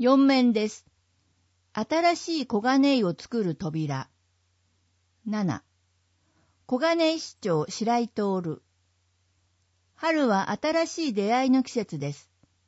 4面です。新しい小金井を作る扉。7、小金井市長白井徹。春は新しい出会いの季節です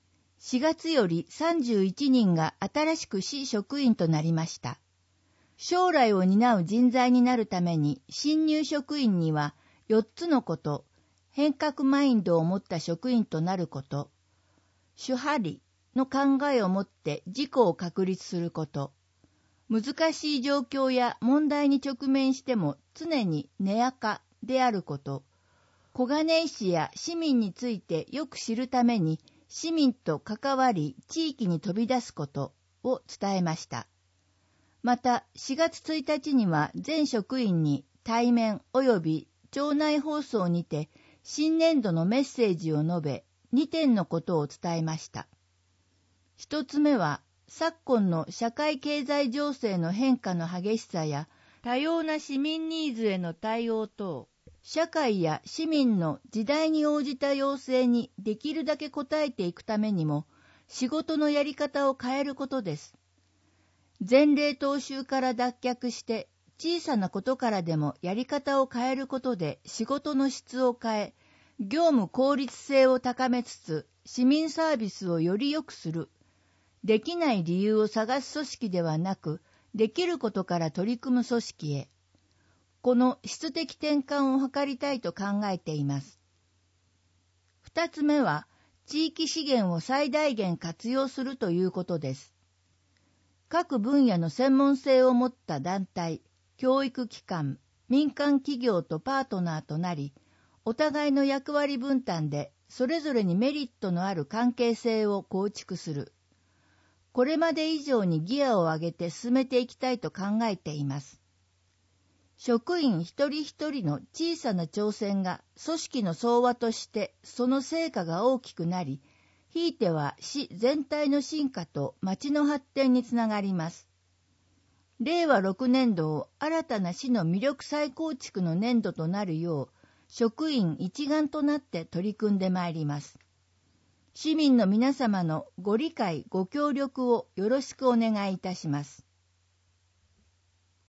。4月より31人が新しく市職員となりました。将来を担う人材になるために新入職員には4つのこと、変革マインドを持った職員となること、主張りの考えを持って自己を確立すること、難しい状況や問題に直面しても常に根やかであること、小金井市や市民についてよく知るために市民と関わり地域に飛び出すことを伝えました。また4月1日には全職員に対面及び町内放送にて新年度のメッセージを述べ2点のことを伝えました。一つ目は昨今の社会経済情勢の変化の激しさや多様な市民ニーズへの対応等、社会や市民の時代に応じた要請にできるだけ応えていくためにも仕事のやり方を変えることです。前例踏襲から脱却して小さなことからでもやり方を変えることで仕事の質を変え、業務効率性を高めつつ市民サービスをより良くする。できない理由を探す組織ではなく、できることから取り組む組織へ。この質的転換を図りたいと考えています。二つ目は、地域資源を最大限活用するということです。各分野の専門性を持った団体、教育機関、民間企業とパートナーとなり、お互いの役割分担でそれぞれにメリットのある関係性を構築する。これまで以上にギアを上げて進めていきたいと考えています。職員一人一人の小さな挑戦が組織の総和としてその成果が大きくなり、ひいては市全体の進化と町の発展につながります。令和6年度を新たな市の魅力再構築の年度となるよう、職員一丸となって取り組んでまいります。市民の皆様のご理解、ご協力をよろしくお願いいたします。